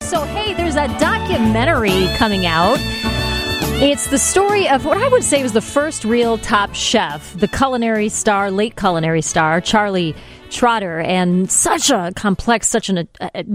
So, hey, there's a documentary coming out. It's the story of what I would say was the first real top chef, the culinary star, late culinary star, Charlie Trotter, and such a complex, such a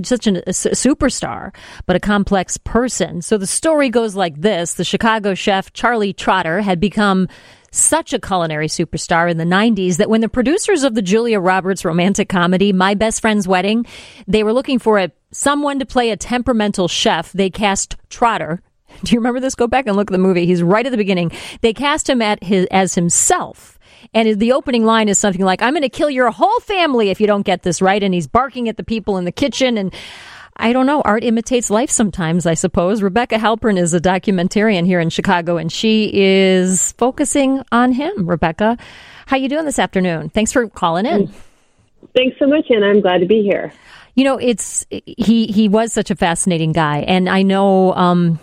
superstar, but a complex person. So the story goes like this. The Chicago chef Charlie Trotter had become such a culinary superstar in the 90s that when the producers of the Julia Roberts romantic comedy, My Best Friend's Wedding, they were looking for someone to play a temperamental chef, they cast Trotter. Do you remember this? Go back and look at the movie. He's right at the beginning. They cast him as himself. And the opening line is something like, I'm going to kill your whole family if you don't get this right. And he's barking at the people in the kitchen. And I don't know, art imitates life sometimes, I suppose. Rebecca Halpern is a documentarian here in Chicago, and she is focusing on him. Rebecca, how you doing this afternoon? Thanks for calling in. Thanks so much, Anna. I'm glad to be here. You know, he was such a fascinating guy, and I know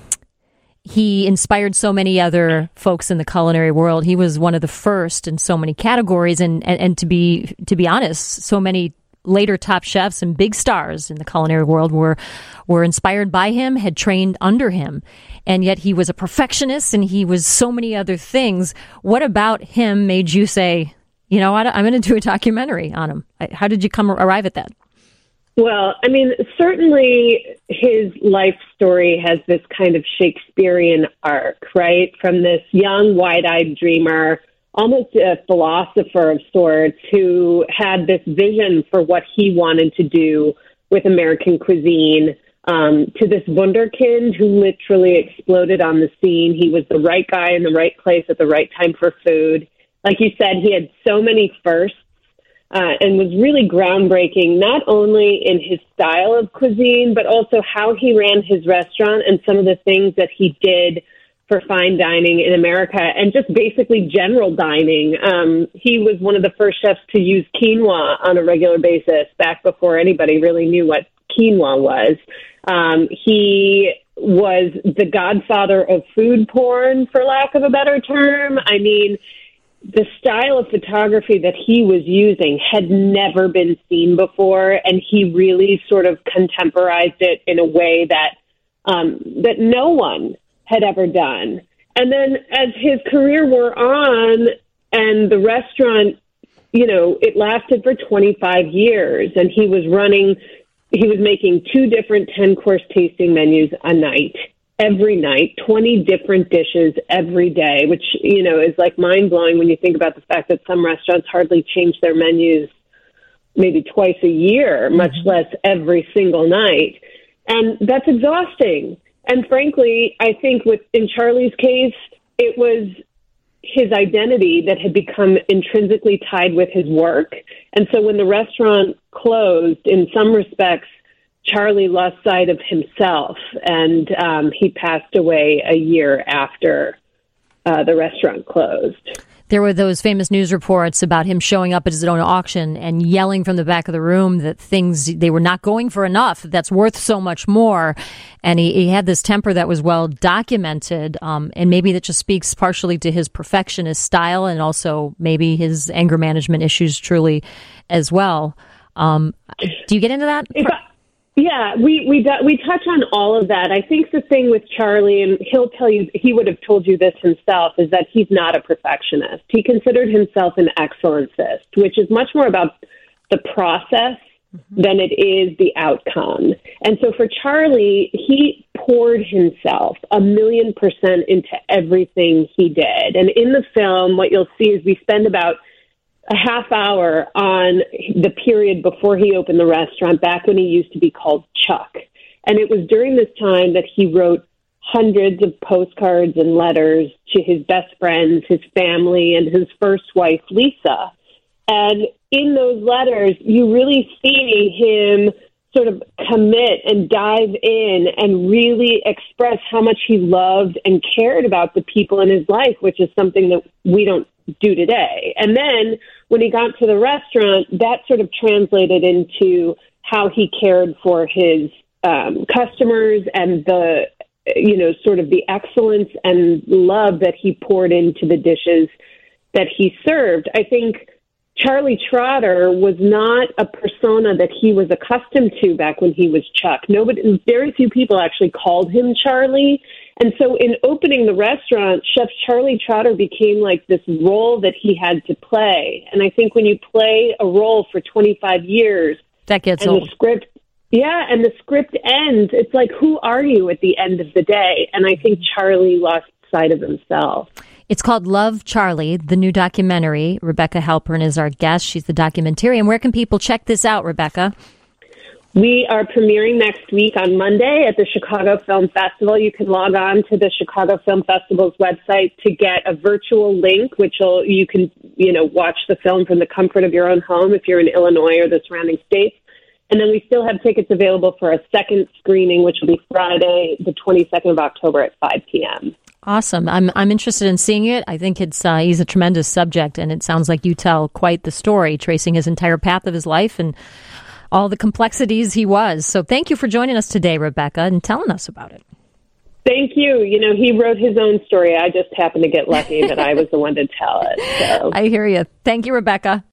he inspired so many other folks in the culinary world. He was one of the first in so many categories, and to be honest, so many later top chefs and big stars in the culinary world were inspired by him, had trained under him, and yet he was a perfectionist, and he was so many other things. What about him made you say, you know what, I'm going to do a documentary on him? How did you arrive at that? Well, I mean, certainly his life story has this kind of Shakespearean arc, right? From this young, wide-eyed dreamer, almost a philosopher of sorts, who had this vision for what he wanted to do with American cuisine, to this wunderkind who literally exploded on the scene. He was the right guy in the right place at the right time for food. Like you said, he had so many firsts. And was really groundbreaking, not only in his style of cuisine, but also how he ran his restaurant and some of the things that he did for fine dining in America and just basically general dining. He was one of the first chefs to use quinoa on a regular basis back before anybody really knew what quinoa was. He was the godfather of food porn, for lack of a better term. I mean, the style of photography that he was using had never been seen before, and he really sort of contemporized it in a way that that no one had ever done. And then as his career wore on and the restaurant, you know, it lasted for 25 years, and he was making 2 different 10-course tasting menus a night. Every night, 20 different dishes every day, which, you know, is like mind-blowing when you think about the fact that some restaurants hardly change their menus maybe twice a year, much less every single night. And that's exhausting. And frankly, I think in Charlie's case, it was his identity that had become intrinsically tied with his work. And so when the restaurant closed, in some respects, Charlie lost sight of himself, and he passed away a year after the restaurant closed. There were those famous news reports about him showing up at his own auction and yelling from the back of the room that they were not going for enough, that's worth so much more. And he had this temper that was well documented, and maybe that just speaks partially to his perfectionist style and also maybe his anger management issues truly as well. Do you get into that? Yeah, we touch on all of that. I think the thing with Charlie, and he would have told you this himself, is that he's not a perfectionist. He considered himself an excellentist, which is much more about the process than it is the outcome. And so for Charlie, he poured himself 1,000,000% into everything he did. And in the film, what you'll see is we spend about a half hour on the period before he opened the restaurant, back when he used to be called Chuck. And it was during this time that he wrote hundreds of postcards and letters to his best friends, his family, and his first wife, Lisa. And in those letters, you really see him sort of commit and dive in and really express how much he loved and cared about the people in his life, which is something that we don't do today. And then when he got to the restaurant, that sort of translated into how he cared for his customers and the, you know, sort of the excellence and love that he poured into the dishes that he served. I think Charlie Trotter was not a persona that he was accustomed to back when he was Chuck. Very few people actually called him Charlie. And so in opening the restaurant, Chef Charlie Trotter became like this role that he had to play. And I think when you play a role for 25 years, that gets and old. And the script ends, it's like, who are you at the end of the day? And I think Charlie lost sight of himself. It's called Love, Charlie, the new documentary. Rebecca Halpern is our guest. She's the documentarian. Where can people check this out, Rebecca? We are premiering next week on Monday at the Chicago Film Festival. You can log on to the Chicago Film Festival's website to get a virtual link, you can watch the film from the comfort of your own home if you're in Illinois or the surrounding states. And then we still have tickets available for a second screening, which will be Friday, the 22nd of October at 5 p.m. Awesome. I'm interested in seeing it. I think he's a tremendous subject, and it sounds like you tell quite the story, tracing his entire path of his life and all the complexities he was. So thank you for joining us today, Rebecca, and telling us about it. Thank you. He wrote his own story. I just happened to get lucky that I was the one to tell it. So. I hear you. Thank you, Rebecca.